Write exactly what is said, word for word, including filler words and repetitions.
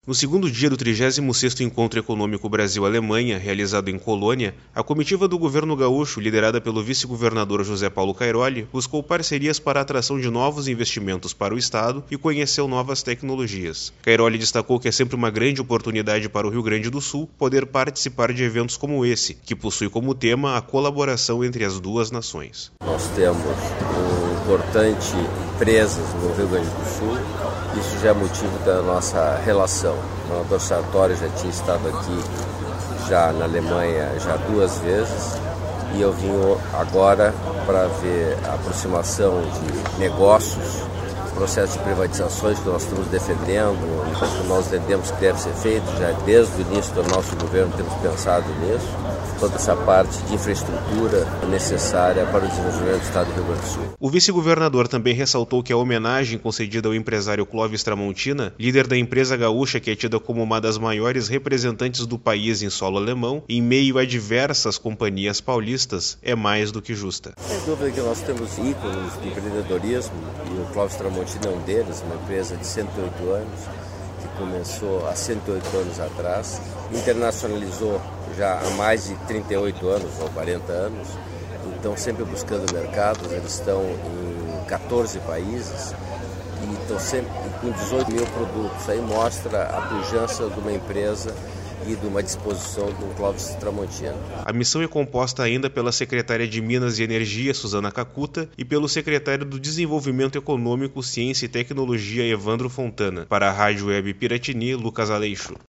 No segundo dia do trigésimo sexto Encontro Econômico Brasil-Alemanha, realizado em Colônia, a comitiva do governo gaúcho, liderada pelo vice-governador José Paulo Cairoli, buscou parcerias para a atração de novos investimentos para o Estado e conheceu novas tecnologias. Cairoli destacou que é sempre uma grande oportunidade para o Rio Grande do Sul poder participar de eventos como esse, que possui como tema a colaboração entre as duas nações. Nós temos um importante empresas no Rio Grande do Sul. Isso já é motivo da nossa relação. O senador Sartori já tinha estado aqui já na Alemanha já duas vezes e eu vim agora para ver a aproximação de negócios, processo de privatizações que nós estamos defendendo, que nós entendemos que deve ser feito, já desde o início do nosso governo temos pensado nisso, toda essa parte de infraestrutura necessária para o desenvolvimento do Estado do Rio Grande do Sul. O vice-governador também ressaltou que a homenagem concedida ao empresário Clóvis Tramontina, líder da empresa gaúcha que é tida como uma das maiores representantes do país em solo alemão, em meio a diversas companhias paulistas, é mais do que justa. Sem dúvida que nós temos ícones de empreendedorismo e o Clóvis Tramontina é um deles, uma empresa de cento e oito anos, que começou há cento e oito anos atrás, internacionalizou já há mais de trinta e oito anos ou quarenta anos, então sempre buscando mercados, eles estão em quatorze países e estão sempre com dezoito mil produtos. Aí mostra a pujança de uma empresa e de uma disposição do Clóvis Tramontina. A missão é composta ainda pela secretária de Minas e Energia, Suzana Cacuta, e pelo secretário do Desenvolvimento Econômico, Ciência e Tecnologia, Evandro Fontana. Para a Rádio Web Piratini, Lucas Aleixo.